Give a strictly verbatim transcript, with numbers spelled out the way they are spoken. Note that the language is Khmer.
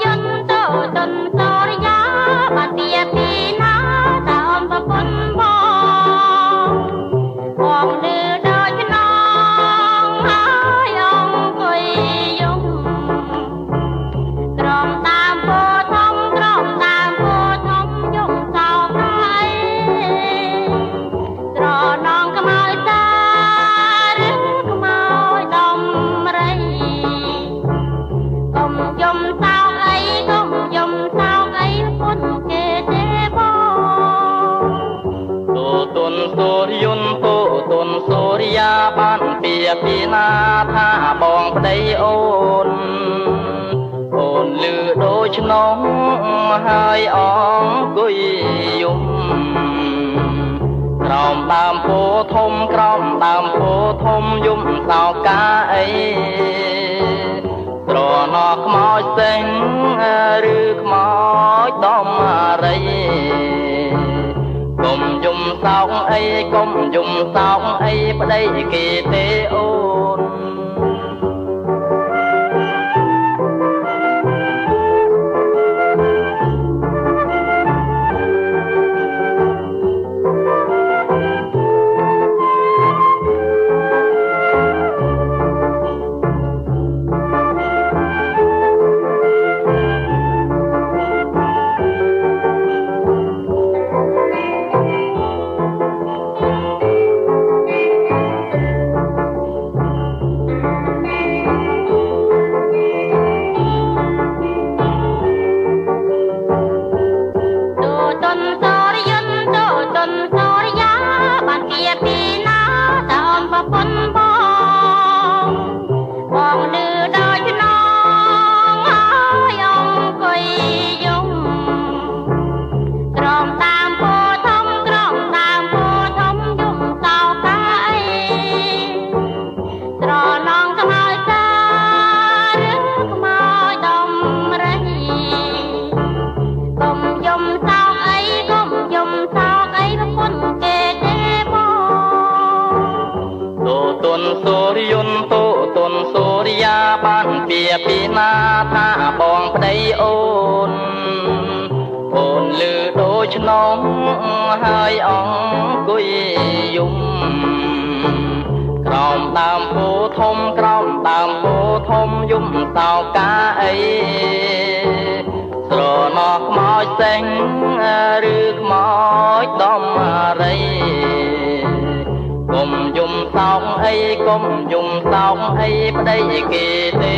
ពីណាថាបងប្តីអូនអូនលឺដូចក្នុងហើយអង្គុយយំក្រោមដើមពោធំក្រោមដើមពោធំយំសោកាអីត្រណោះខ្មោចសេងឬខ្មោចដំរីកុំយំសោកអីកុំយំសោកអីប្តីគេទេអូនពីណាថាបងប្តីអូនអូនលឺដូចក្នុងហើយអង្គុយយំក្រោមដើមពោធំក្រោមដើមពោធំយំសោកាអីស្រណោះខ្មោចសេងឬខ្មោចដំរីកុំយំសោកអីកុំយំសោកអីប្តីគេទេ